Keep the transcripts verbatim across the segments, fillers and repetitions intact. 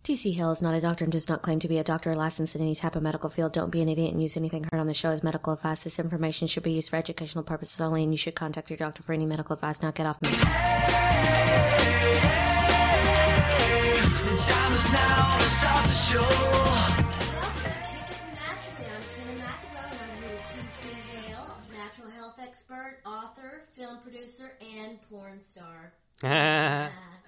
T C Hill is not a doctor and does not claim to be a doctor or licensed in any type of medical field. Don't be an idiot and use anything heard on the show as medical advice. This information should be used for educational purposes only, and you should contact your doctor for any medical advice. Now get off me. Time is now to start the show. Welcome to Kicking Naturally. I'm Kenna McEnroe, and I'm here with T C Hale, natural health expert, author, film producer, and porn star. uh,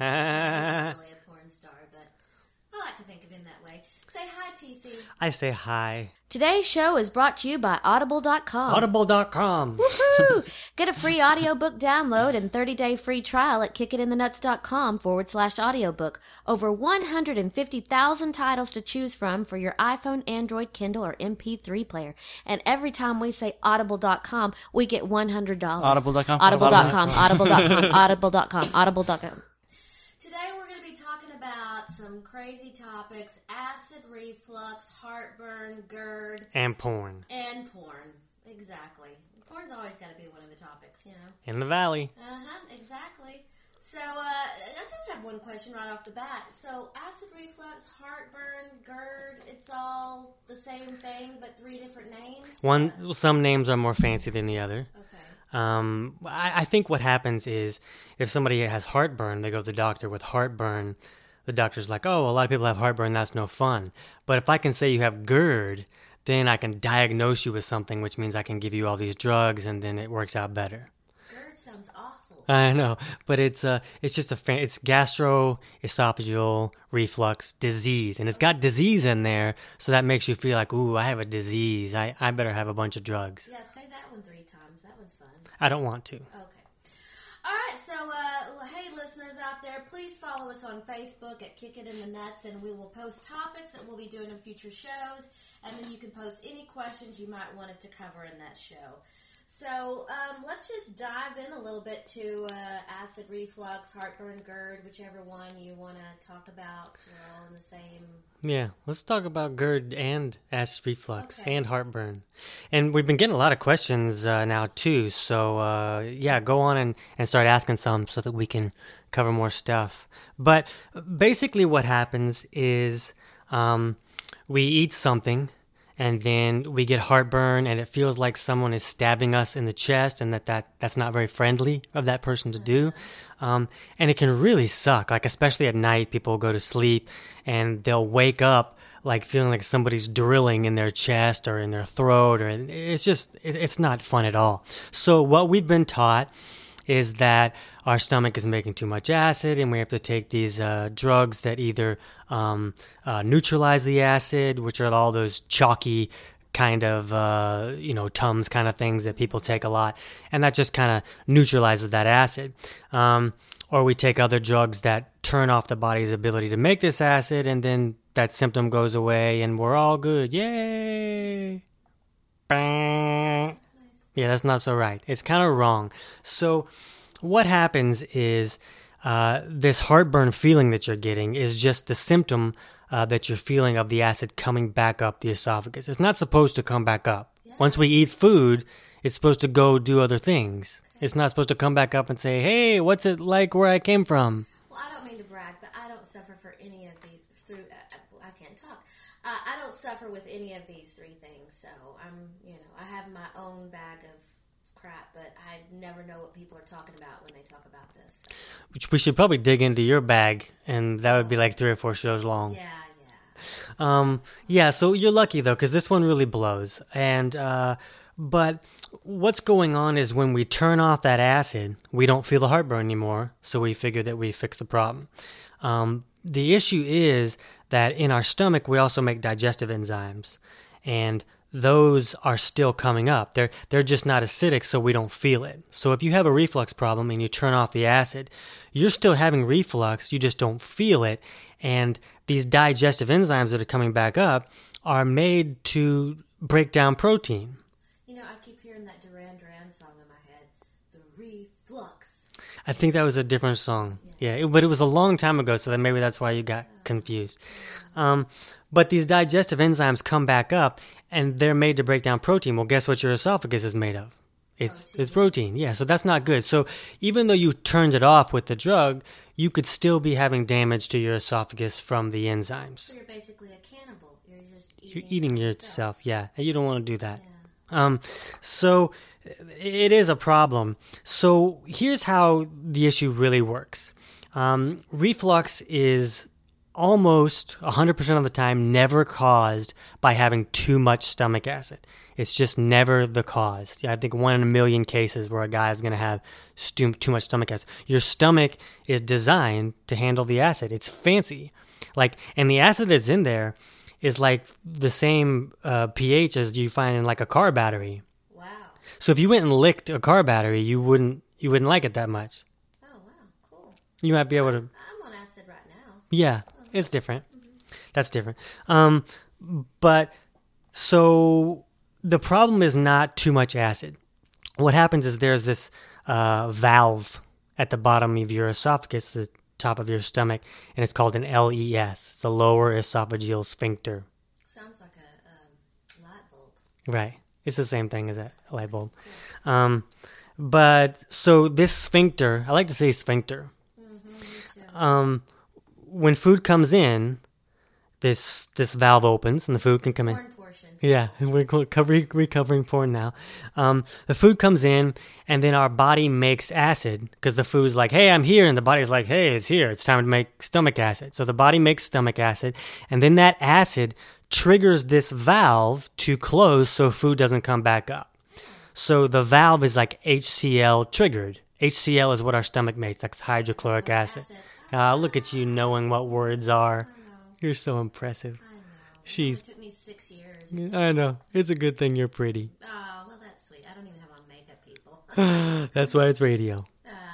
not really a porn star, but I like to think of him that way. Say hi, T C. I say hi. Today's show is brought to you by Audible dot com. Audible dot com. Woohoo! Get a free audiobook download and thirty-day free trial at kickitinthenuts.com forward slash audiobook. Over one hundred fifty thousand titles to choose from for your iPhone, Android, Kindle, or M P three player. And every time we say Audible dot com, we get one hundred dollars. Audible dot com. Audible dot com. Audible dot com. Audible dot com. Audible dot com. Today we're going to be talking about some crazy topics: acid reflux, heartburn, GERD, And porn. and porn. Exactly. Porn's always got to be one of the topics, you know. In the valley. Uh-huh, exactly. So, uh, I just have one question right off the bat. So, acid reflux, heartburn, GERD, it's all the same thing, but three different names? One, some names are more fancy than the other. Okay. Um, I, I think what happens is if somebody has heartburn, they go to the doctor with heartburn. The doctor's like, oh, a lot of people have heartburn. That's no fun. But if I can say you have GERD, then I can diagnose you with something, which means I can give you all these drugs, and then it works out better. GERD sounds awful. I know, but it's uh, it's just a fan. It's gastroesophageal reflux disease, and it's got disease in there, so that makes you feel like, ooh, I have a disease. I, I better have a bunch of drugs. Yeah, say that one three times. That one's fun. I don't want to. Okay. All right, so, uh, hey, listeners out there, please follow us on Facebook at Kick It in the Nuts, and we will post topics that we'll be doing in future shows, and then you can post any questions you might want us to cover in that show. So, um, let's just dive in a little bit to uh, acid reflux, heartburn, GERD, whichever one you want to talk about. We're all in the same... Yeah, let's talk about GERD and acid reflux Okay. and heartburn. And we've been getting a lot of questions uh, now, too. So, uh, yeah, go on and, and start asking some so that we can cover more stuff. But basically what happens is um, we eat something, and then we get heartburn, and it feels like someone is stabbing us in the chest, and that, that that's not very friendly of that person to do. Um, and it can really suck, like especially at night, people go to sleep, and they'll wake up like feeling like somebody's drilling in their chest or in their throat, or it's just, it, it's not fun at all. So what we've been taught is that our stomach is making too much acid, and we have to take these uh, drugs that either um, uh, neutralize the acid, which are all those chalky kind of, uh, you know, Tums kind of things that people take a lot, and that just kind of neutralizes that acid. Um, or we take other drugs that turn off the body's ability to make this acid, and then that symptom goes away, and we're all good. Yay! Yeah, that's not so right. It's kind of wrong. So what happens is uh, this heartburn feeling that you're getting is just the symptom uh, that you're feeling of the acid coming back up the esophagus. It's not supposed to come back up. Yeah. Once we eat food, it's supposed to go do other things. It's not supposed to come back up and say, hey, what's it like where I came from? Well, I don't mean to brag, but I don't suffer for any of these through. Uh, I can't talk. Uh, I don't suffer with any of these three things. So I'm, you know, I have my own bag of crap, but I never know what people are talking about when they talk about this. So. Which we should probably dig into your bag, and that would be like three or four shows long. Yeah, yeah. Um, yeah, so you're lucky though, because this one really blows. And, uh, but what's going on is when we turn off that acid, we don't feel the heartburn anymore. So we figure that we fixed the problem. Um, the issue is that in our stomach, we also make digestive enzymes, and those are still coming up. They're, they're just not acidic, so we don't feel it. So if you have a reflux problem and you turn off the acid, you're still having reflux, you just don't feel it. And these digestive enzymes that are coming back up are made to break down protein. You know, I keep hearing that Duran Duran song in my head, the reflux. I think that was a different song. Yeah, it, but it was a long time ago, so then maybe that's why you got confused. Um, but these digestive enzymes come back up, and they're made to break down protein. Well, guess what your esophagus is made of? It's Protein. it's protein, yeah. So that's not good. So even though you turned it off with the drug, you could still be having damage to your esophagus from the enzymes. So you're basically a cannibal. You're just eating, You're eating yourself, yeah. And you don't want to do that. Um, so it is a problem. So here's how the issue really works. Um, reflux is almost one hundred percent of the time never caused by having too much stomach acid. It's just never the cause. I think one in a million cases where a guy is going to have stu- too much stomach acid. Your stomach is designed to handle the acid. It's fancy. Like, and the acid that's in there is like the same uh, pH as you find in like a car battery. Wow. So if you went and licked a car battery, you wouldn't you wouldn't like it that much. Oh, wow. Cool. You might be able to. I'm on acid right now. Yeah, it's different. That's different. Um, but so the problem is not too much acid. What happens is there's this uh, valve at the bottom of your esophagus, the top of your stomach, and it's called an L E S. It's a lower esophageal sphincter. Sounds like a um, light bulb. Right. It's the same thing as a light bulb. Um, but so this sphincter, I like to say sphincter. Um, when food comes in, this this valve opens and the food can come in. Porn portion. Yeah, we're co- covering, recovering porn now. Um, the food comes in, and then our body makes acid because the food's like, hey, I'm here. And the body's like, hey, it's here. It's time to make stomach acid. So the body makes stomach acid, and then that acid triggers this valve to close so food doesn't come back up. So the valve is like H C L triggered. H C L is what our stomach makes. That's hydrochloric acid. Uh, look at you knowing what words are. You're so impressive. I know. She's... It took me six years. I know. It's a good thing you're pretty. Oh, well, that's sweet. I don't even have on makeup, people. That's why it's radio.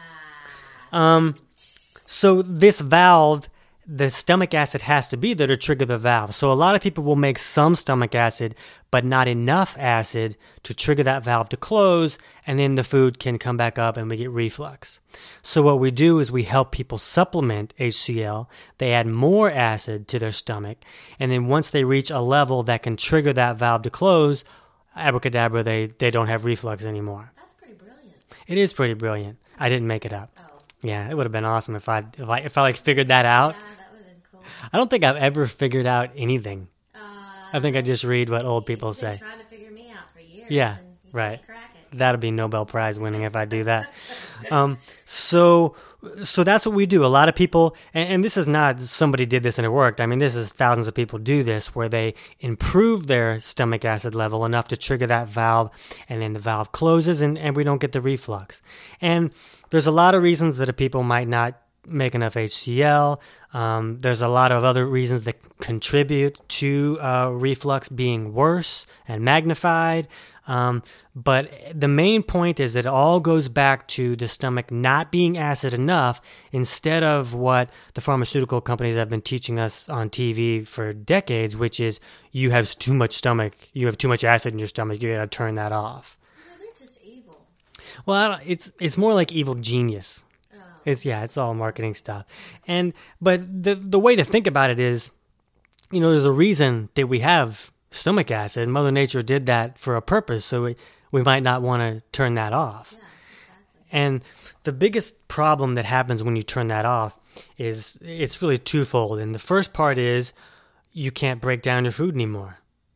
Ah. Um, so this valve, the stomach acid has to be there to trigger the valve. So a lot of people will make some stomach acid, but not enough acid to trigger that valve to close, and then the food can come back up and we get reflux. So what we do is we help people supplement H C L. They add more acid to their stomach, and then once they reach a level that can trigger that valve to close, abracadabra, they, they don't have reflux anymore. That's pretty brilliant. It is pretty brilliant. I didn't make it up. Oh. Yeah, it would have been awesome if I if I if I like figured that out. Yeah, that would have been cool. I don't think I've ever figured out anything. Uh, I think I just read what old people You've been say. trying to figure me out for years. Yeah, and you right. can't crack it. That'll be Nobel Prize winning if I do that. Um, so, so that's what we do. A lot of people, and, and this is not somebody did this and it worked. I mean, this is thousands of people do this where they improve their stomach acid level enough to trigger that valve, and then the valve closes and, and we don't get the reflux. And there's a lot of reasons that people might not make enough H C L. Um, there's a lot of other reasons that contribute to uh, reflux being worse and magnified. Um, but the main point is that it all goes back to the stomach not being acid enough instead of what the pharmaceutical companies have been teaching us on T V for decades, which is you have too much stomach, you have too much acid in your stomach, you gotta turn that off. Yeah, they're just evil. Well, I don't, it's it's more like evil genius. Oh. It's yeah, it's all marketing stuff. And but the the way to think about it is, you know, there's a reason that we have stomach acid. Mother Nature did that for a purpose, so we, we might not want to turn that off. Yeah, exactly. And the biggest problem that happens when you turn that off is it's really twofold. And the first part is you can't break down your food anymore.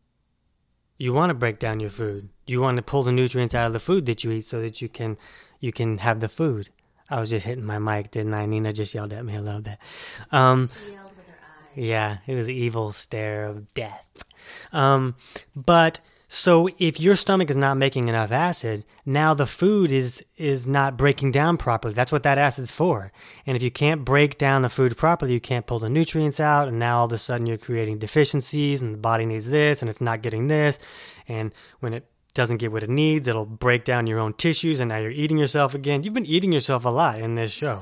You want to break down your food. You want to pull the nutrients out of the food that you eat so that you can you can have the food. I was just hitting my mic, didn't I? Nina just yelled at me a little bit. Um, She yelled with her eyes. yeah, it was an evil stare of death. Um, but so if your stomach is not making enough acid, now the food is is not breaking down properly. That's what that acid's for. And if you can't break down the food properly, you can't pull the nutrients out, and now all of a sudden you're creating deficiencies, and the body needs this, and it's not getting this. And when it doesn't get what it needs, it'll break down your own tissues, and now you're eating yourself again. You've been eating yourself a lot in this show.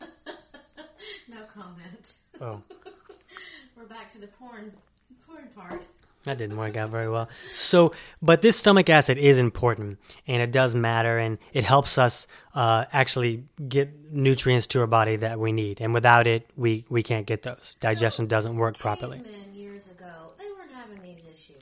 No comment. Oh. We're back to the porn, porn part. That didn't work out very well. So, but this stomach acid is important, and it does matter, and it helps us uh, actually get nutrients to our body that we need. And without it, we, we can't get those. Digestion doesn't work properly. Cavemen years ago, they weren't having these issues.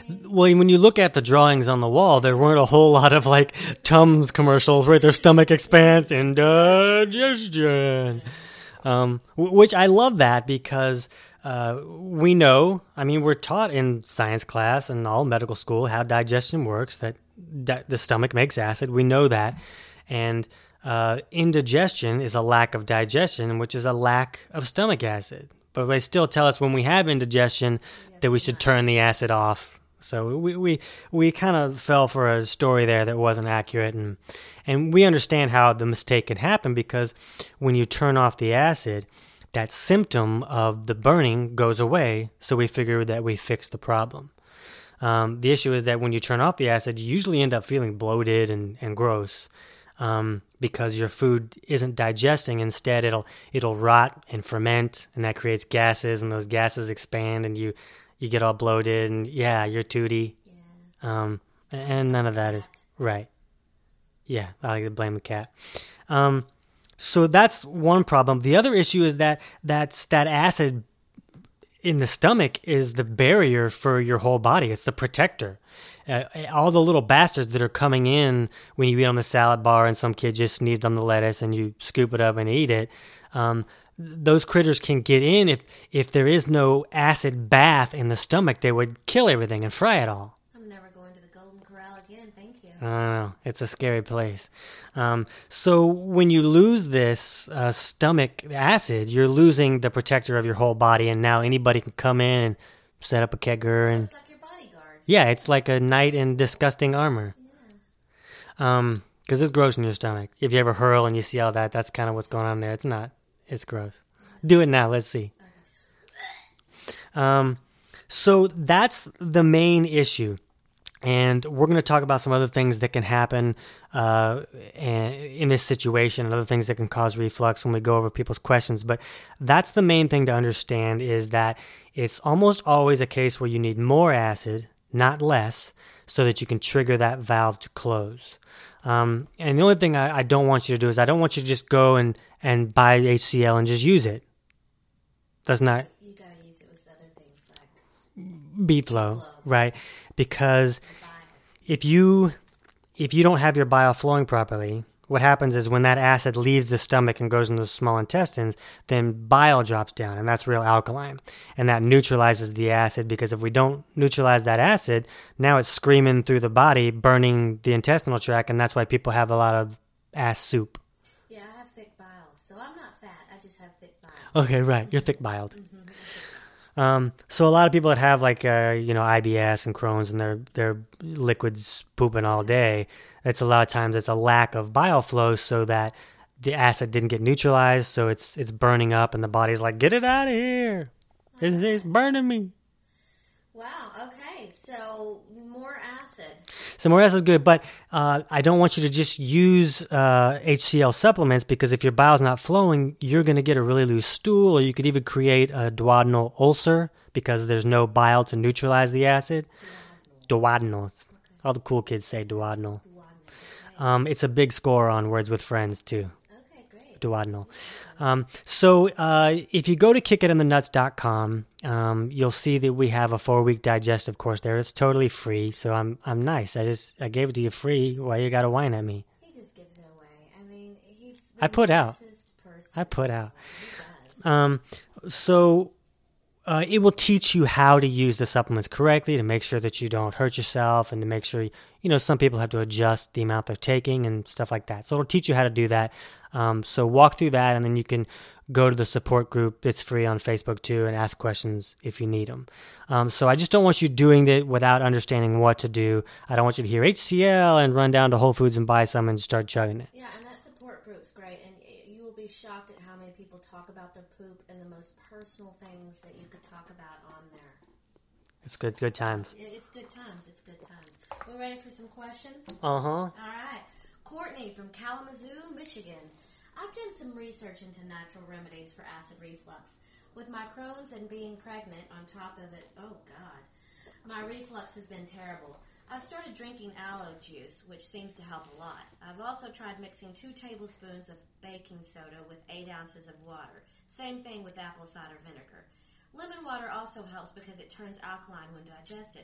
well, when you look at the drawings on the wall, there weren't a whole lot of like Tums commercials where their stomach expands and digestion. Um, which I love that because uh, we know, I mean, we're taught in science class and all medical school how digestion works, that, that the stomach makes acid. We know that. And uh, indigestion is a lack of digestion, which is a lack of stomach acid. But they still tell us when we have indigestion that we should turn the acid off. So we we, we kind of fell for a story there that wasn't accurate. And, and we understand how the mistake can happen because when you turn off the acid, that symptom of the burning goes away. So we figure that we fixed the problem. Um, the issue is that when you turn off the acid, you usually end up feeling bloated and, and gross. Um, because your food isn't digesting. Instead, it'll it'll rot and ferment, and that creates gases, and those gases expand, and you, you get all bloated, and yeah, you're tooty. Yeah. Um, and none of that is right. Yeah, I like to blame the cat. Um, so that's one problem. The other issue is that that's that acid in the stomach is the barrier for your whole body. It's the protector. Uh, all the little bastards that are coming in when you eat on the salad bar and some kid just sneezed on the lettuce and you scoop it up and eat it, um, those critters can get in. If if there is no acid bath in the stomach, they would kill everything and fry it all. I'm never going to the Golden Corral again, thank you. I don't know. It's a scary place. Um, so when you lose this uh, stomach acid, you're losing the protector of your whole body, and now anybody can come in and set up a kegger and... Yeah, it's like a knight in disgusting armor. Yeah. Um, because it's gross in your stomach. If you ever hurl and you see all that, that's kind of what's going on there. It's not. It's gross. Do it now. Let's see. Um, so that's the main issue. And we're going to talk about some other things that can happen uh, in this situation and other things that can cause reflux when we go over people's questions. But that's the main thing to understand is that it's almost always a case where you need more acid, not less, so that you can trigger that valve to close. Um, and the only thing I, I don't want you to do is I don't want you to just go and, and buy H C L and just use it. That's not... You gotta use it with other things like... B-flow, right? Because if you if you don't have your bile flowing properly, what happens is when that acid leaves the stomach and goes into the small intestines, then bile drops down, and that's real alkaline. And that neutralizes the acid, because if we don't neutralize that acid, now it's screaming through the body, burning the intestinal tract, and that's why people have a lot of ass soup. Yeah, I have thick bile, so I'm not fat, I just have thick bile. Okay, right. You're thick-biled. Mm-hmm. Um, so a lot of people that have like, uh, you know, I B S and Crohn's and their, their liquids pooping all day, it's a lot of times it's a lack of bile flow so that the acid didn't get neutralized. So it's, it's burning up and the body's like, get it out of here. It, it's burning me. Wow. Okay. So more acid. So more acid is good, but uh, I don't want you to just use uh, H C L supplements, because if your bile's not flowing, you're going to get a really loose stool, or you could even create a duodenal ulcer because there's no bile to neutralize the acid. Duodenal. Okay. All the cool kids say duodenal. duodenal. Um, it's a big score on Words with Friends too. Okay, great. Duodenal. Um, so uh, if you go to kick it in the nuts dot com, um, you'll see that we have a four-week digestive course there. It's totally free, so I'm I'm nice. I just I gave it to you free. Why you got to whine at me? He just gives it away. I mean, he's the I put out. Person. I put out. Um, so uh, it will teach you how to use the supplements correctly to make sure that you don't hurt yourself, and to make sure, you know, some people have to adjust the amount they're taking and stuff like that. So it'll teach you how to do that. Um, so walk through that, and then you can go to the support group. It's free on Facebook too, and ask questions if you need them. Um, so I just don't want you doing it without understanding what to do. I don't want you to hear H C L and run down to Whole Foods and buy some and start chugging it. Yeah, and that support group's great, and you will be shocked at how many people talk about their poop and the most personal things that you could talk about on there. It's good, good times. It's good times. It's good times. We're ready for some questions? Uh-huh. All right. Courtney from Kalamazoo, Michigan. I've done some research into natural remedies for acid reflux. With my Crohn's and being pregnant on top of it, oh God, my reflux has been terrible. I started drinking aloe juice, which seems to help a lot. I've also tried mixing two tablespoons of baking soda with eight ounces of water. Same thing with apple cider vinegar. Lemon water also helps because it turns alkaline when digested.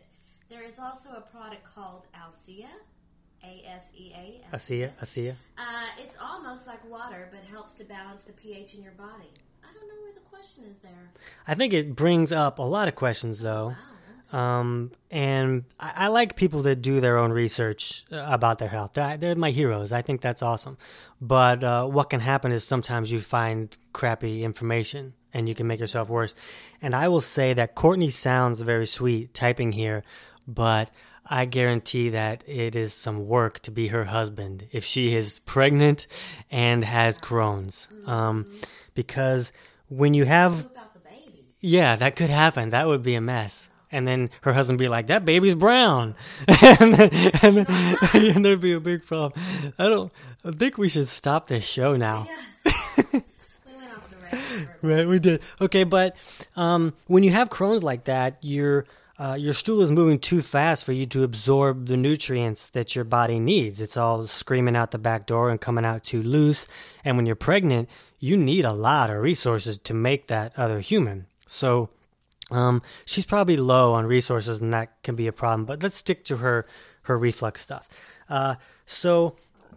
There is also a product called Alsea, A S E A. Asea, Asea. Uh, it's almost like water, but helps to balance the pH in your body. I don't know where the question is there. I think it brings up a lot of questions, though. Wow. Um, and I, I like people that do their own research uh, about their health. They're, they're my heroes. I think that's awesome. But uh, what can happen is sometimes you find crappy information and you can make yourself worse. And I will say that Courtney sounds very sweet typing here, but I guarantee that it is some work to be her husband if she is pregnant and has Crohn's. Um, because when you have... Poop out the baby. Yeah, that could happen. That would be a mess. And then her husband would be like, that baby's brown. and, then, and, then, and there'd be a big problem. I don't, I think we should stop this show now. Yeah. We went off the rails. Right, we did. Okay, but um, when you have Crohn's like that, your uh, your stool is moving too fast for you to absorb the nutrients that your body needs. It's all screaming out the back door and coming out too loose. And when you're pregnant, you need a lot of resources to make that other human. So um, she's probably low on resources, and that can be a problem. But let's stick to her, her reflux stuff. Uh, so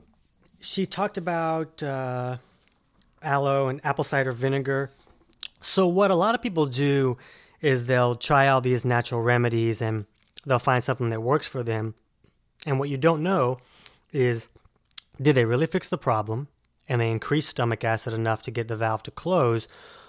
she talked about uh, aloe and apple cider vinegar. So what a lot of people do is they'll try all these natural remedies and they'll find something that works for them. And what you don't know is, did they really fix the problem and they increased stomach acid enough to get the valve to close,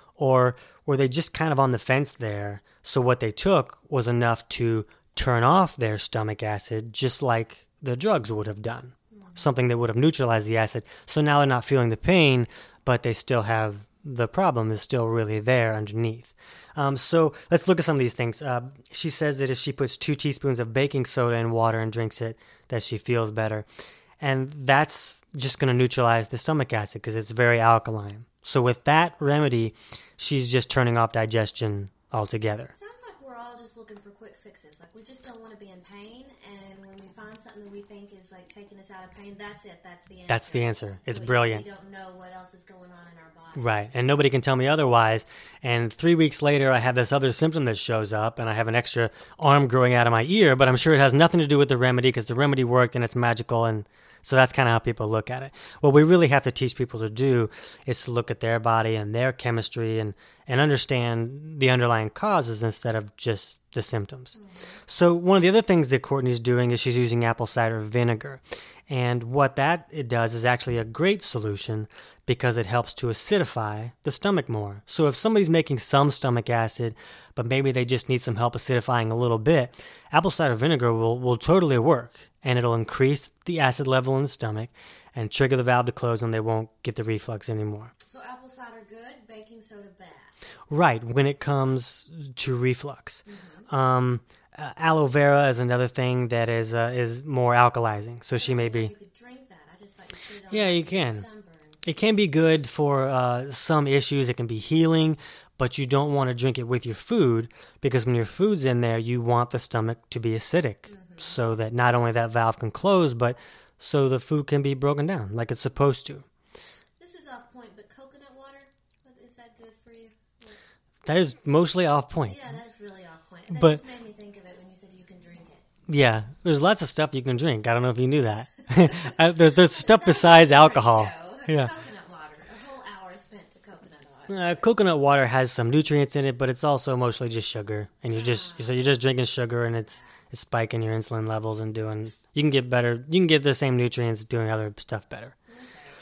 or were they just kind of on the fence there? So what they took was enough to turn off their stomach acid, just like the drugs would have done. Something that would have neutralized the acid. So now they're not feeling the pain, but they still have the problem is still really there underneath. Um, so let's look at some of these things. Uh, she says that if she puts two teaspoons of baking soda in water and drinks it, that she feels better. And that's just going to neutralize the stomach acid because it's very alkaline. So with that remedy, she's just turning off digestion altogether. Sounds like we're all just looking for quick fixes. Like we just don't want to be in pain, and when we find something that we think is like taking us out of pain, that's it. That's the answer. That's the answer. It's we, brilliant. We don't know what else is going on in our body. Right. And nobody can tell me otherwise. And three weeks later, I have this other symptom that shows up, and I have an extra arm growing out of my ear, but I'm sure it has nothing to do with the remedy because the remedy worked and it's magical. And so that's kind of how people look at it. What we really have to teach people to do is to look at their body and their chemistry and, and understand the underlying causes instead of just the symptoms. Mm-hmm. So one of the other things that Courtney's doing is she's using apple cider vinegar. And what that it does is actually a great solution because it helps to acidify the stomach more. So if somebody's making some stomach acid, but maybe they just need some help acidifying a little bit, apple cider vinegar will, will totally work. And it'll increase the acid level in the stomach and trigger the valve to close, and they won't get the reflux anymore. So apple cider good, baking soda bad. Right, when it comes to reflux. Mm-hmm. Um, uh, aloe vera is another thing that is uh, is more alkalizing. So she may be... You could drink that. I just thought you put it on Yeah, you can. It can be good for uh, some issues. It can be healing, but you don't want to drink it with your food because when your food's in there, you want the stomach to be acidic. Mm-hmm. So that not only that valve can close, but so the food can be broken down like it's supposed to. This is off point, but coconut water, is that good for you? Yeah. That is mostly off point. Yeah, that's really off point. That But, just made me think of it when you said you can drink it. Yeah, there's lots of stuff you can drink. I don't know if you knew that. there's there's stuff besides alcohol. Yeah. Coconut water. A whole hour spent to coconut water. Uh, coconut water has some nutrients in it, but it's also mostly just sugar, and you're just so you're just drinking sugar, and it's it's spiking your insulin levels and doing. You can get better. You can get the same nutrients doing other stuff better. Okay.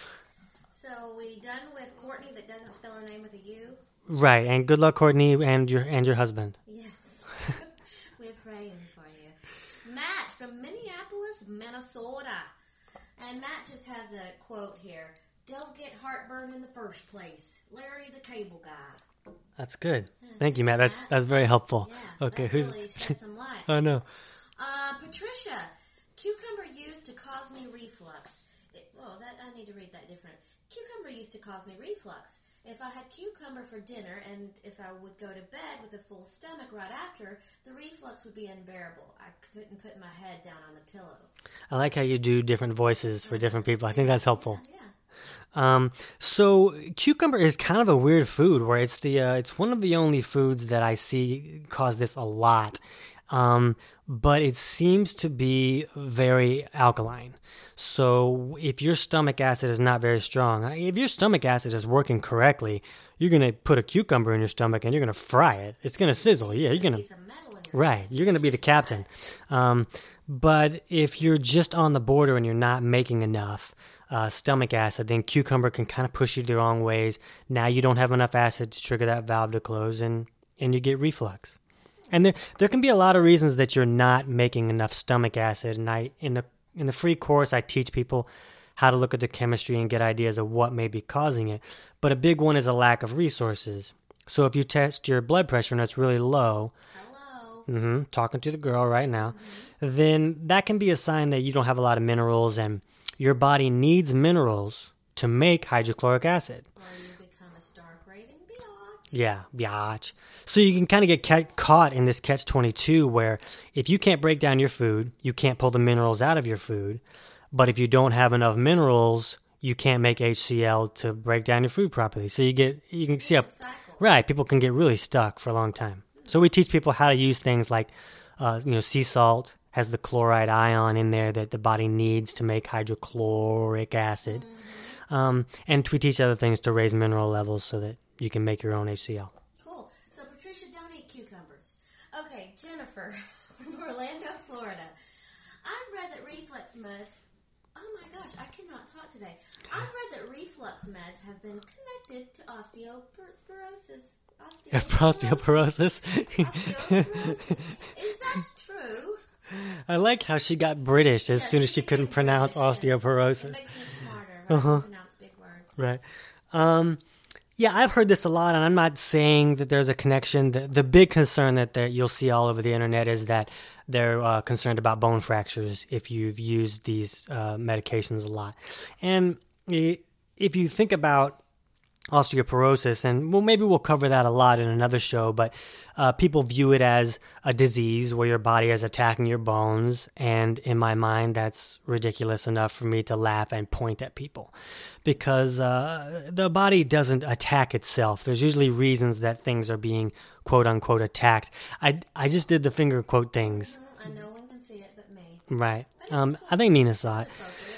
So we done with Courtney that doesn't spell her name with a U. Right, and good luck, Courtney, and your and your husband. Yes, we're praying for you. Matt from Minneapolis, Minnesota, and Matt just has a quote here. Don't get heartburn in the first place. Larry the Cable Guy. That's good. Thank you, Matt. That's that's very helpful. Yeah, okay, that who's? really shed some light. Oh no. Uh, Patricia, cucumber used to cause me reflux. It, oh, that I need to read that different. Cucumber used to cause me reflux. If I had cucumber for dinner and if I would go to bed with a full stomach right after, the reflux would be unbearable. I couldn't put my head down on the pillow. I like how you do different voices for different people. I think that's helpful. Yeah. Um, so cucumber is kind of a weird food where it's the uh, it's one of the only foods that I see cause this a lot. um, but it seems to be very alkaline. So if your stomach acid is not very strong, if your stomach acid is working correctly, you're going to put a cucumber in your stomach and you're going to fry it. It's going to sizzle. Yeah, you're going to... Right, you're going to be the captain. Um, but if you're just on the border and you're not making enough uh, stomach acid, then cucumber can kind of push you the wrong ways. Now you don't have enough acid to trigger that valve to close, and, and you get reflux. And there there can be a lot of reasons that you're not making enough stomach acid. And I in the in the free course, I teach people how to look at the chemistry and get ideas of what may be causing it. But a big one is a lack of resources. So if you test your blood pressure and it's really low, Mm-hmm, talking to the girl right now, mm-hmm. then that can be a sign that you don't have a lot of minerals, and your body needs minerals to make hydrochloric acid. Or you become a star-craving biatch. Yeah, biatch. So you can kind of get ca- caught in this catch twenty-two where if you can't break down your food, you can't pull the minerals out of your food, but if you don't have enough minerals, you can't make H C l to break down your food properly. So you get, you can see, a, right, people can get really stuck for a long time. So we teach people how to use things like, uh, you know, sea salt has the chloride ion in there that the body needs to make hydrochloric acid. Mm-hmm. Um, and we teach other things to raise mineral levels so that you can make your own H C l. Cool. So, Patricia, don't eat cucumbers. Okay, Jennifer from Orlando, Florida. I've read that reflux meds... Oh my gosh, I cannot talk today. I've read that reflux meds have been connected to osteoporosis. Osteoporosis. Osteoporosis. Is that true? I like how she got British as Yeah, soon as she she couldn't became pronounce British. osteoporosis. It makes me smarter when Uh-huh. I pronounce big words. Right. Um, yeah, I've heard this a lot, and I'm not saying that there's a connection. The, the big concern that, that you'll see all over the internet is that they're uh, concerned about bone fractures if you've used these uh, medications a lot. And if you think about osteoporosis, and well, maybe we'll cover that a lot in another show, but uh, people view it as a disease where your body is attacking your bones, and in my mind, that's ridiculous enough for me to laugh and point at people, because uh, the body doesn't attack itself. There's usually reasons that things are being quote-unquote attacked. I, I just did the finger quote things. I know one can see it but me. Right. Um, I think Nina saw it.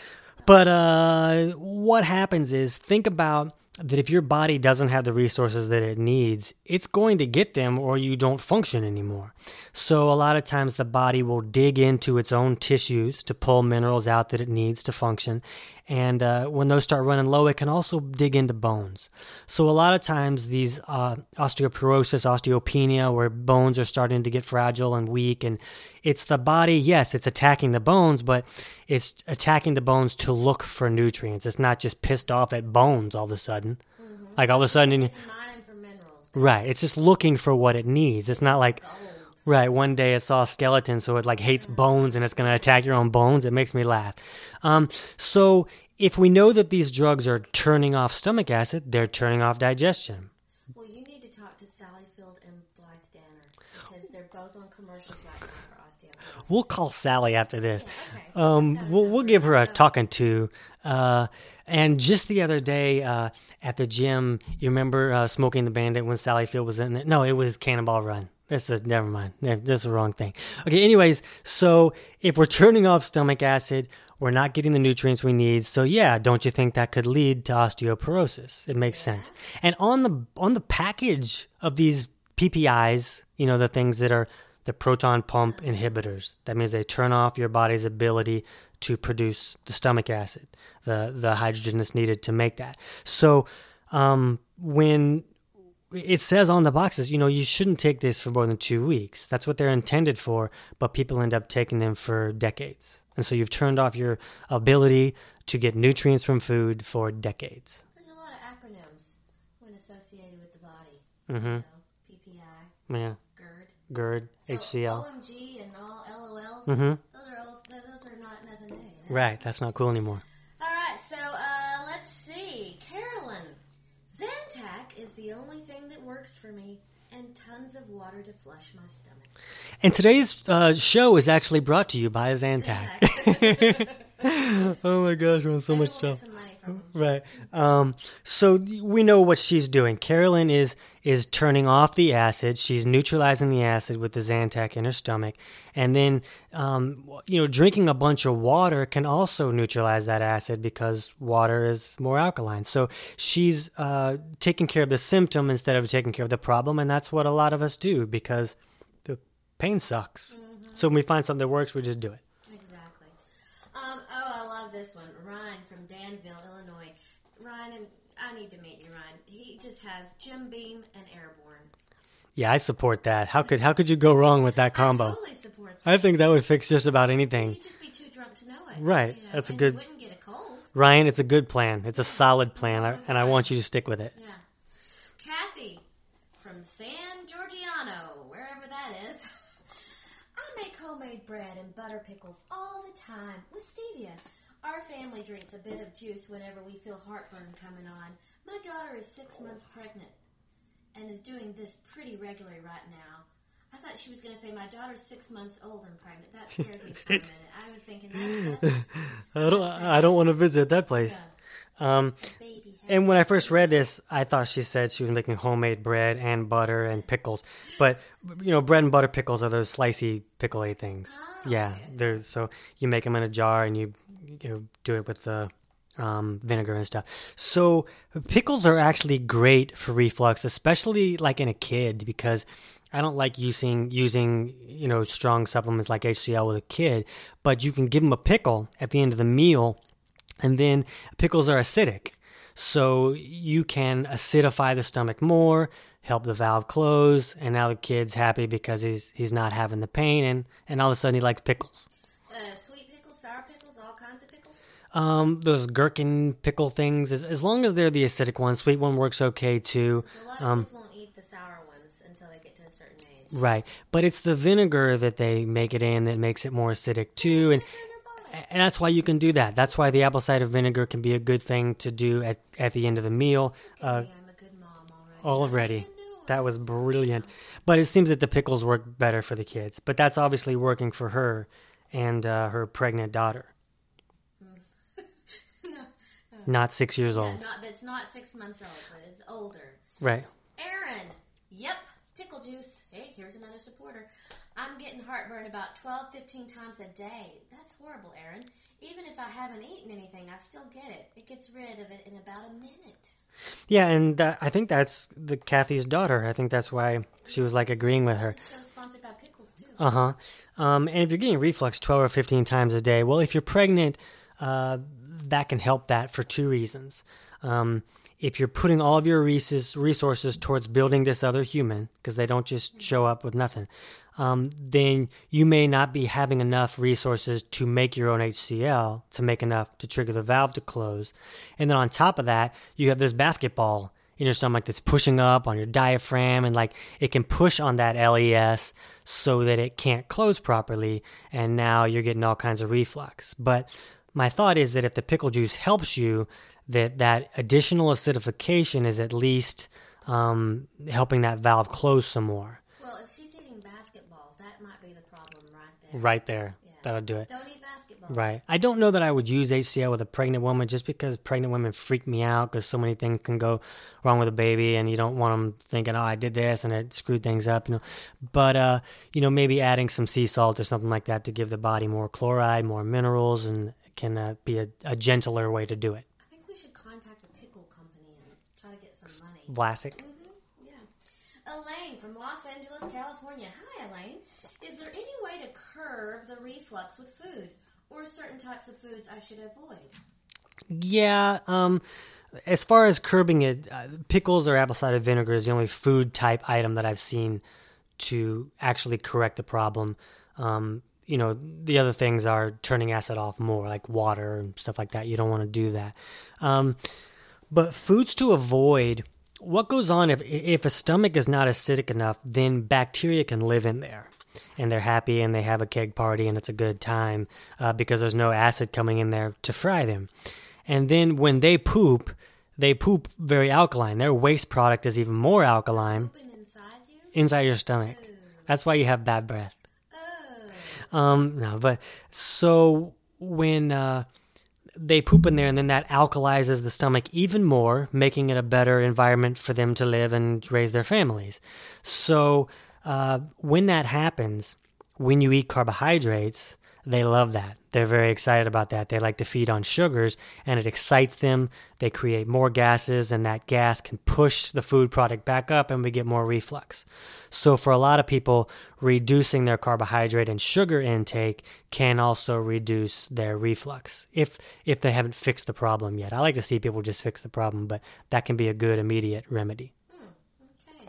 But uh, what happens is, think about that if your body doesn't have the resources that it needs, it's going to get them or you don't function anymore. So a lot of times the body will dig into its own tissues to pull minerals out that it needs to function. And uh, when those start running low, it can also dig into bones. So a lot of times these uh, osteoporosis, osteopenia, where bones are starting to get fragile and weak, and it's the body, yes, it's attacking the bones, but it's attacking the bones to look for nutrients. It's not just pissed off at bones all of a sudden. Mm-hmm. Like all of a sudden... It's mining for minerals. Right, it's just looking for what it needs. It's not like... Right, one day it saw a skeleton, so it like hates bones and it's going to attack your own bones. It makes me laugh. Um, so if we know that these drugs are turning off stomach acid, they're turning off digestion. Well, you need to talk to Sally Field and Blythe Danner, because they're both on commercials right now for osteoporosis. We'll call Sally after this. Yeah, okay. So Um, no, we'll no, we'll give her a no. talking to. Uh, and just the other day uh, at the gym, you remember uh, Smoking the Bandit when Sally Field was in it? No, it was Cannonball Run. That's a, never mind. That's the wrong thing. Okay, anyways, so if we're turning off stomach acid, we're not getting the nutrients we need. So yeah, don't you think that could lead to osteoporosis? It makes sense. And on the on the package of these P P Is, you know, the things that are the proton pump inhibitors, that means they turn off your body's ability to produce the stomach acid, the the hydrogen that's needed to make that. So um, when it says on the boxes, you know, you shouldn't take this for more than two weeks. That's what they're intended for, but people end up taking them for decades. And so you've turned off your ability to get nutrients from food for decades. There's a lot of acronyms when associated with the body. Mm-hmm. You know, P P I, Yeah. GERD. GERD, So H C l. O M G and all L O Ls, Mm-hmm. those are old, those are not nothing new. You know? Right, that's not cool anymore. All right, so uh, let's see. Carolyn, Zantac is the only thing that works for me, and tons of water to flush my stomach. And today's uh, show is actually brought to you by Zantac. Oh my gosh, we're on so much Maybe we'll stuff. get some money Right. Um, so th- we know what she's doing. Carolyn is is turning off the acid. She's neutralizing the acid with the Zantac in her stomach, and then um, you know, drinking a bunch of water can also neutralize that acid because water is more alkaline. So she's uh, taking care of the symptom instead of taking care of the problem, and that's what a lot of us do because the pain sucks. Mm-hmm. So when we find something that works, we just do it. Exactly. Um, oh, I love this one. Ryan from Danville, Illinois. Ryan, and I need to meet you, Ryan. He just has Jim Beam and Airborne. Yeah, I support that. How could how could you go wrong with that combo? I totally support that. I think that would fix just about anything. You'd just be too drunk to know it. Right. You know, That's a and good... You wouldn't get a cold. Ryan, it's a good plan. It's a solid plan, I- and I want you to stick with it. Yeah. Kathy from San Giorgiano, wherever that is. I make homemade bread and butter pickles all the time with stevia. Our family drinks a bit of juice whenever we feel heartburn coming on. My daughter is six months pregnant and is doing this pretty regularly right now. I thought she was going to say, my daughter's six months old and pregnant. That scared me for a minute. I was thinking, that's, that's, I don't I don't want to visit that place. Um, baby. and when I first read this, I thought she said she was making homemade bread and butter and pickles. But, you know, bread and butter pickles are those slicey pickle-y things. Oh, yeah, okay. they're so you make them in a jar and you, you know, do it with the um, vinegar and stuff. So pickles are actually great for reflux, especially like in a kid, because I don't like using using you know strong supplements like H C L with a kid. But you can give them a pickle at the end of the meal, and then pickles are acidic, so you can acidify the stomach more, help the valve close, and now the kid's happy because he's he's not having the pain, and, and all of a sudden he likes pickles. Uh, sweet pickles, sour pickles, all kinds of pickles? Um, those gherkin pickle things, as, as long as they're the acidic ones, sweet one works okay too. A lot of Um, kids won't eat the sour ones until they get to a certain age. right, but it's the vinegar that they make it in that makes it more acidic too, and and that's why you can do that. That's why the apple cider vinegar can be a good thing to do at, at the end of the meal. Uh, Okay, I'm a good mom already. already. I can do it. That was brilliant. But it seems that the pickles work better for the kids. But that's obviously working for her and uh, her pregnant daughter. Not six years Yeah, old. not, it's not six months old, but it's older. Right. Aaron, yep, pickle juice. Hey, here's another supporter. I'm getting heartburn about twelve, fifteen times a day. That's horrible, Aaron. Even if I haven't eaten anything, I still get it. It gets rid of it in about a minute. Yeah, and uh, I think that's the Kathy's daughter. I think that's why she was like agreeing with her. This show's sponsored by pickles, too. Uh huh. Um, and if you're getting reflux twelve or fifteen times a day, well, if you're pregnant, uh, that can help that for two reasons. Um, if you're putting all of your resources resources towards building this other human, because they don't just show up with nothing, um, then you may not be having enough resources to make your own H C L, to make enough to trigger the valve to close. And then on top of that, you have this basketball in your stomach that's pushing up on your diaphragm, and like it can push on that L E S so that it can't close properly, and now you're getting all kinds of reflux. But my thought is that if the pickle juice helps you, that that additional acidification is at least um, helping that valve close some more. Well, if she's eating basketballs, that might be the problem right there. Right there. Yeah. That'll do it. Don't eat basketballs. Right. I don't know that I would use H C L with a pregnant woman just because pregnant women freak me out because so many things can go wrong with a baby and you don't want them thinking, oh, I did this and it screwed things up, you know. But, uh, you know, maybe adding some sea salt or something like that to give the body more chloride, more minerals, and can uh, be a, a gentler way to do it. I think we should contact a pickle company and try to get some money. Vlasic. Mm-hmm. Yeah. Elaine from Los Angeles, California. Hi, Elaine. Is there any way to curb the reflux with food, or certain types of foods I should avoid? Yeah, um, as far as curbing it, uh, pickles or apple cider vinegar is the only food type item that I've seen to actually correct the problem. Um, you know, the other things are turning acid off more, like water and stuff like that. You don't want to do that. Um, but foods to avoid, what goes on if if a stomach is not acidic enough, then bacteria can live in there. And they're happy and they have a keg party and it's a good time uh, because there's no acid coming in there to fry them. And then when they poop, they poop very alkaline. Their waste product is even more alkaline Open inside you? inside your stomach. That's why you have bad breath. Oh. Um, no, but so when uh, they poop in there, and then that alkalizes the stomach even more, making it a better environment for them to live and raise their families. So uh, when that happens, when you eat carbohydrates, they love that. They're very excited about that. They like to feed on sugars, and it excites them. They create more gases, and that gas can push the food product back up, and we get more reflux. So for a lot of people, reducing their carbohydrate and sugar intake can also reduce their reflux if if they haven't fixed the problem yet. I like to see people just fix the problem, but that can be a good immediate remedy. Hmm, okay.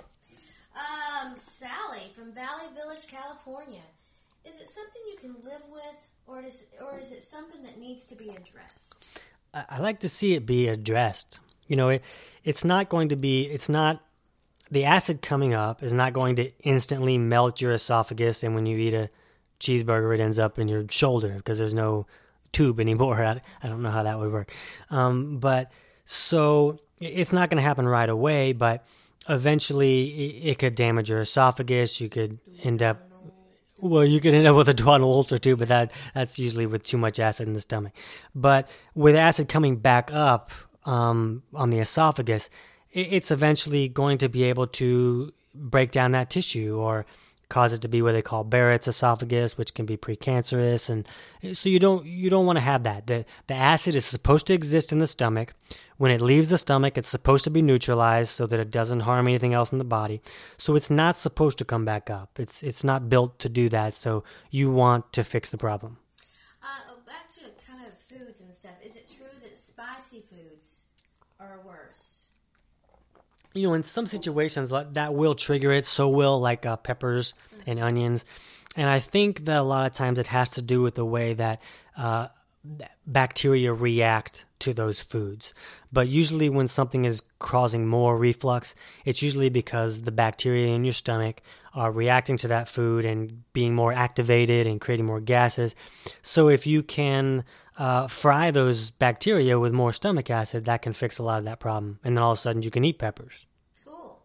Um, Sally from Valley Village, California. Is it something you can live with, or is, or is it something that needs to be addressed? I, I like to see it be addressed. You know, it it's not going to be, it's not, the acid coming up is not going to instantly melt your esophagus, and when you eat a cheeseburger, it ends up in your shoulder because there's no tube anymore. I, I don't know how that would work. Um, but so it's not going to happen right away, but eventually it, it could damage your esophagus. You could end up Well, you could end up with a duodenal ulcer too, but that that's usually with too much acid in the stomach. But with acid coming back up um, on the esophagus, it, it's eventually going to be able to break down that tissue or cause it to be what they call Barrett's esophagus, which can be precancerous. And so you don't you don't want to have that. The, the acid is supposed to exist in the stomach. When it leaves the stomach, it's supposed to be neutralized so that it doesn't harm anything else in the body. So it's not supposed to come back up. It's it's not built to do that, so you want to fix the problem. Uh, back to kind of foods and stuff. Is it true that spicy foods are worse? You know, in some situations, that will trigger it. So will, like, uh, peppers and onions. And I think that a lot of times it has to do with the way that uh, bacteria react to those foods. But usually when something is causing more reflux, it's usually because the bacteria in your stomach are reacting to that food and being more activated and creating more gases. So if you can uh, fry those bacteria with more stomach acid, that can fix a lot of that problem. And then all of a sudden you can eat peppers. Cool.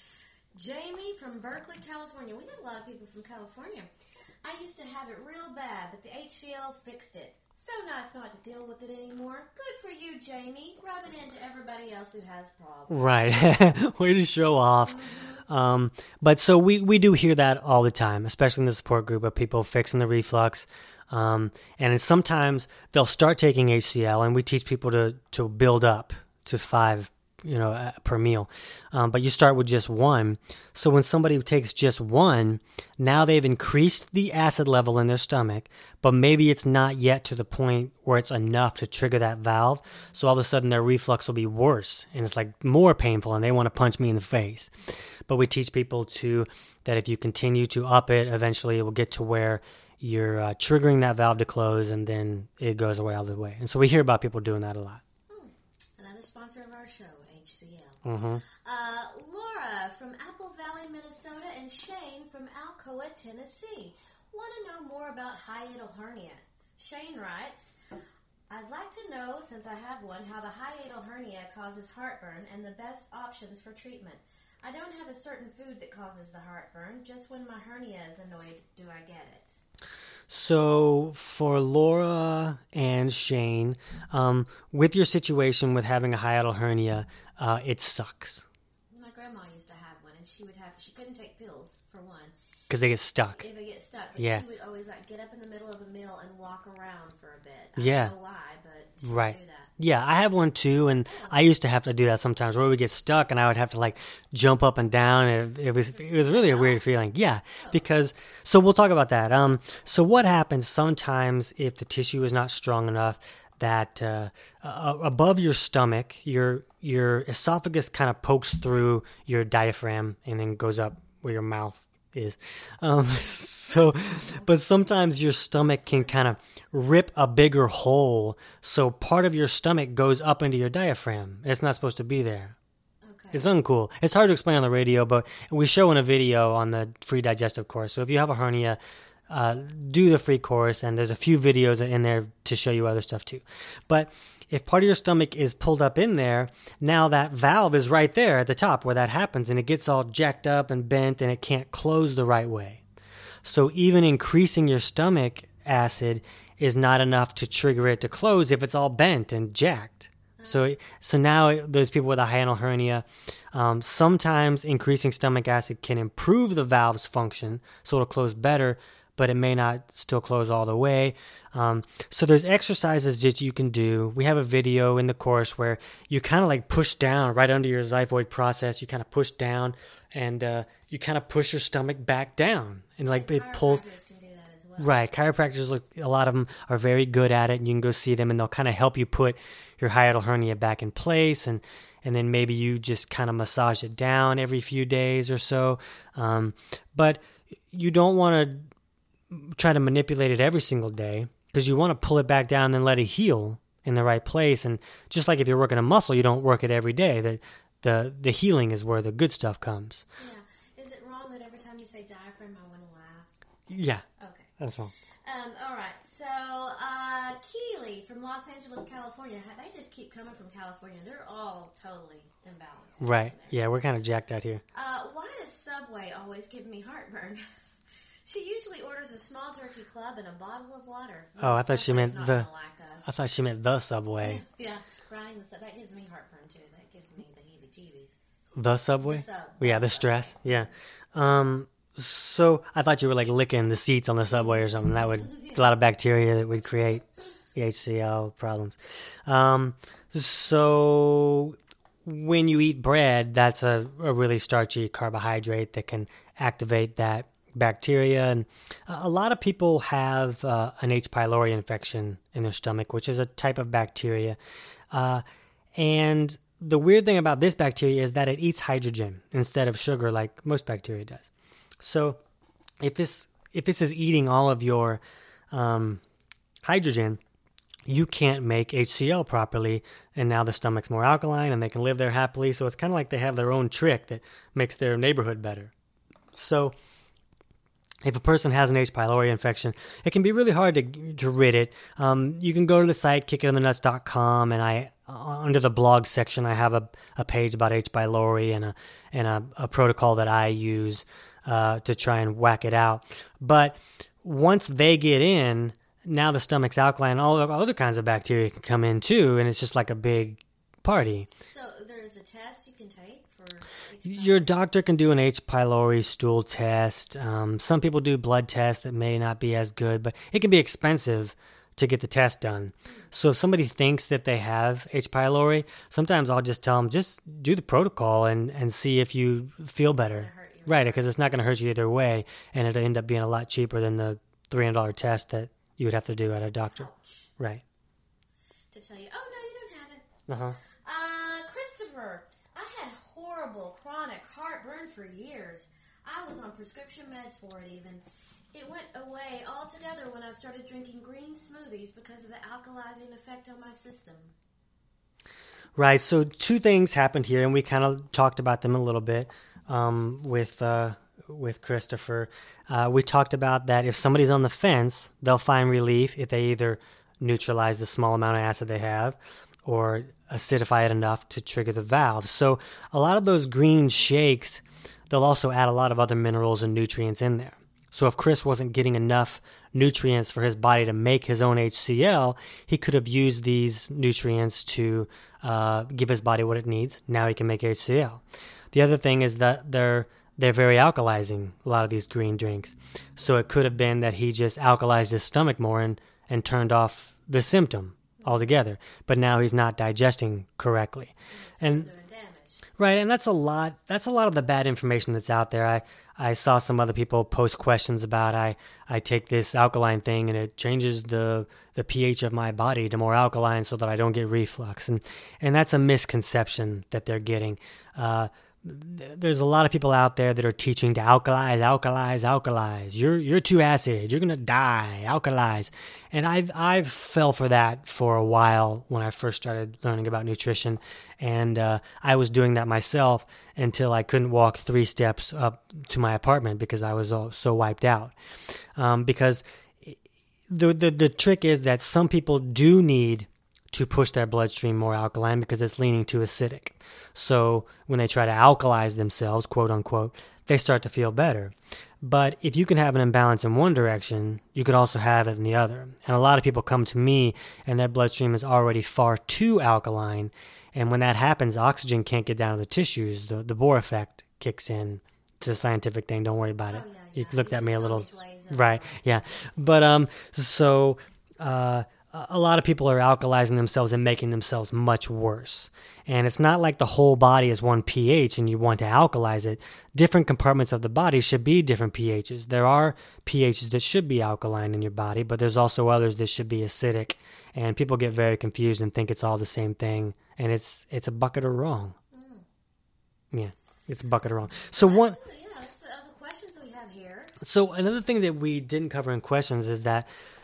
Jamie from Berkeley, California. We got a lot of people from California. I used to have it real bad, but the H C L fixed it. So nice not to deal with it anymore. Good for you, Jamie. Rub it into everybody else who has problems. Right. Way to show off. Mm-hmm. Um, but so we, we do hear that all the time, especially in the support group of people fixing the reflux. Um, and sometimes they'll start taking H C L, and we teach people to, to build up to five you know, uh, per meal. Um, but you start with just one. So when somebody takes just one, now they've increased the acid level in their stomach, but maybe it's not yet to the point where it's enough to trigger that valve. So all of a sudden their reflux will be worse, and it's like more painful, and they want to punch me in the face. But we teach people to that if you continue to up it, eventually it will get to where you're uh, triggering that valve to close, and then it goes away all the way. And so we hear about people doing that a lot. Hmm. Another sponsor of our show, H C L. Mm-hmm. Uh, Laura from Apple Valley, Minnesota, and Shane from Alcoa, Tennessee want to know more about hiatal hernia. Shane writes, I'd like to know, since I have one, how the hiatal hernia causes heartburn and the best options for treatment. I don't have a certain food that causes the heartburn. Just when my hernia is annoyed, do I get it? So for Laura and Shane, um, with your situation with having a hiatal hernia, uh, it sucks. My grandma used to have one, and she would have, she couldn't take pills, for one. Because they get stuck. If they get stuck. But yeah. she would always like get up in the middle of a meal and walk around for a bit. I yeah. don't know why, but she right. would do that. Yeah, I have one too, and I used to have to do that sometimes, where we would get stuck, and I would have to like jump up and down. And it, it was it was really a weird feeling. Yeah, because so we'll talk about that. Um, so what happens sometimes if the tissue is not strong enough that uh, uh, above your stomach, your your esophagus kind of pokes through your diaphragm and then goes up where your mouth is. Um, so, but sometimes your stomach can kind of rip a bigger hole. So part of your stomach goes up into your diaphragm. It's not supposed to be there. Okay. It's uncool. It's hard to explain on the radio, but we show in a video on the free digestive course. So if you have a hernia, uh, do the free course, and there's a few videos in there to show you other stuff too. But if part of your stomach is pulled up in there, now that valve is right there at the top where that happens, and it gets all jacked up and bent, and it can't close the right way. So even increasing your stomach acid is not enough to trigger it to close if it's all bent and jacked. So, so now those people with a hiatal hernia, um, sometimes increasing stomach acid can improve the valve's function, so it'll close better, but it may not still close all the way. Um, so there's exercises that you can do. We have a video in the course where you kind of like push down right under your xiphoid process. You kind of push down and uh, you kind of push your stomach back down, and like it pulls. Chiropractors can do that as well. Right, chiropractors look. A lot of them are very good at it, and you can go see them, and they'll kind of help you put your hiatal hernia back in place, and and then maybe you just kind of massage it down every few days or so. Um, but you don't want to try to manipulate it every single day, because you want to pull it back down and then let it heal in the right place. And just like if you're working a muscle, you don't work it every day. The the the healing is where the good stuff comes. Yeah. Is it wrong that every time you say diaphragm, I want to laugh? Yeah, Okay. that's wrong. Um, all right. So, uh, Keely from Los Angeles, California. They just keep coming from California. They're all totally imbalanced. Right. Yeah, we're kind of jacked out here. Uh, why does Subway always give me heartburn? She usually orders a small turkey club and a bottle of water. Oh, I thought she Subway's meant not the. gonna lack us. I thought she meant the Subway. Yeah, Brian, the sub- that gives me heartburn too. That gives me the heebie-jeebies. The Subway? The sub- Yeah, the stress. Yeah. Um. So I thought you were like licking the seats on the Subway or something. That would a lot of bacteria that would create the H C L problems. Um. So when you eat bread, that's a, a really starchy carbohydrate that can activate that bacteria. And a lot of people have uh, an H. pylori infection in their stomach, which is a type of bacteria. Uh, and the weird thing about this bacteria is that it eats hydrogen instead of sugar like most bacteria does. So if this if this is eating all of your um, hydrogen, you can't make H C L properly, and now the stomach's more alkaline and they can live there happily. So it's kind of like they have their own trick that makes their neighborhood better. So if a person has an H. pylori infection, it can be really hard to to rid it. Um, you can go to the site kick it in the nuts dot com, and I uh, under the blog section I have a, a page about H. pylori and a and a, a protocol that I use uh, to try and whack it out. But once they get in, now the stomach's alkaline, all the other kinds of bacteria can come in too, and it's just like a big party. So there is a test you can take for H. Your doctor can do an H. pylori stool test. Um, some people do blood tests that may not be as good, but it can be expensive to get the test done. So if somebody thinks that they have H. pylori, sometimes I'll just tell them, just do the protocol and, and see if you feel better. Right, because it's not going to hurt you either way, and it'll end up being a lot cheaper than the three hundred dollars test that you would have to do at a doctor. Right. To tell you, oh, no, you don't have it. Uh-huh. Uh, Christopher, I had horrible chronic heartburn for years. I was on prescription meds for it even. It went away altogether when I started drinking green smoothies because of the alkalizing effect on my system. Right, so two things happened here, and we kind of talked about them a little bit um, with uh, with Christopher. Uh, we talked about that if somebody's on the fence, they'll find relief if they either neutralize the small amount of acid they have or acidify it enough to trigger the valve. So a lot of those green shakes, they'll also add a lot of other minerals and nutrients in there. So if Chris wasn't getting enough nutrients for his body to make his own H C L, he could have used these nutrients to uh, give his body what it needs. Now he can make H C L. The other thing is that they're they're very alkalizing, a lot of these green drinks. So it could have been that he just alkalized his stomach more and, and turned off the symptom altogether. But now he's not digesting correctly. And right, and that's a lot. That's a lot of the bad information that's out there. I, I saw some other people post questions about I, I take this alkaline thing and it changes the the pH of my body to more alkaline so that I don't get reflux, and and that's a misconception that they're getting. Uh, there's a lot of people out there that are teaching to alkalize, alkalize, alkalize. You're you're too acid. You're gonna die. Alkalize, and I I fell for that for a while when I first started learning about nutrition, and uh, I was doing that myself until I couldn't walk three steps up to my apartment because I was all, so wiped out. Um, because the, the the trick is that some people do need to push their bloodstream more alkaline because it's leaning too acidic. So when they try to alkalize themselves, quote unquote, they start to feel better. But if you can have an imbalance in one direction, you could also have it in the other. And a lot of people come to me and their bloodstream is already far too alkaline. And when that happens, oxygen can't get down to the tissues. The, the Bohr effect kicks in. It's a scientific thing. Don't worry about it. Oh, yeah, You yeah. looked You at me a just little. always lays up. Right. Yeah. But um, so uh, a lot of people are alkalizing themselves and making themselves much worse. And it's not like the whole body is one pH and you want to alkalize it. Different compartments of the body should be different pHs. There are pHs that should be alkaline in your body, but there's also others that should be acidic. And people get very confused and think it's all the same thing. And it's it's a bucket of wrong. Mm. Yeah, it's a bucket of wrong. So one. Yeah, that's the other questions we have here. So another thing that we didn't cover in questions is that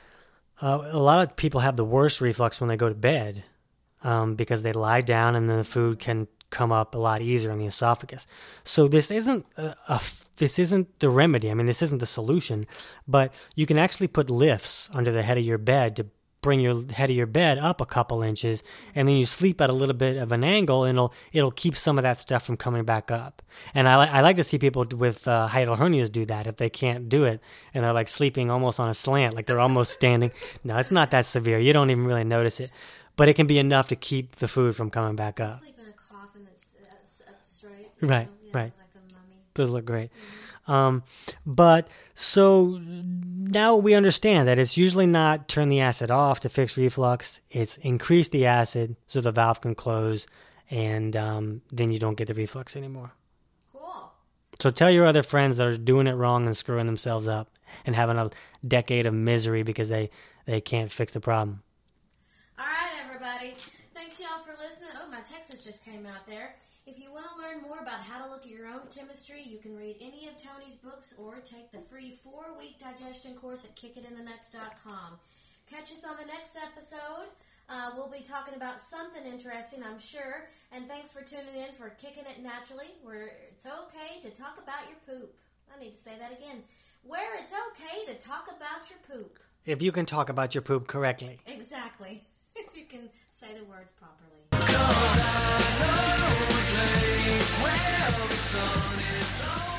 uh, a lot of people have the worst reflux when they go to bed um, because they lie down and then the food can come up a lot easier in the esophagus. So this isn't a, a this isn't the remedy. I mean, this isn't the solution, but you can actually put lifts under the head of your bed to bring your head of your bed up a couple inches, and then you sleep at a little bit of an angle, and it'll it'll keep some of that stuff from coming back up. And I, li- I like to see people with uh, hiatal hernias do that if they can't do it, and they're like sleeping almost on a slant, like they're almost standing. No, it's not that severe. You don't even really notice it, but it can be enough to keep the food from coming back up. Sleep in a coffin that's uh, up straight. Right, Yeah, right. Like a mummy. Those look great. Um, but so now we understand that it's usually not turn the acid off to fix reflux. It's increase the acid so the valve can close, and um, then you don't get the reflux anymore. Cool. So tell your other friends that are doing it wrong and screwing themselves up and having a decade of misery because they, they can't fix the problem. All right, everybody. Thanks, y'all, for listening. Oh, my Texas just came out there. If you want to learn more about how to look at your own chemistry, you can read any of Tony's books or take the free four-week digestion course at kick it in the nuts dot com. Catch us on the next episode. Uh, we'll be talking about something interesting, I'm sure. And thanks for tuning in for Kicking It Naturally, where it's okay to talk about your poop. I need to say that again. Where it's okay to talk about your poop. If you can talk about your poop correctly. Exactly. If you can say the words properly. Cause I know a place where the sun is on.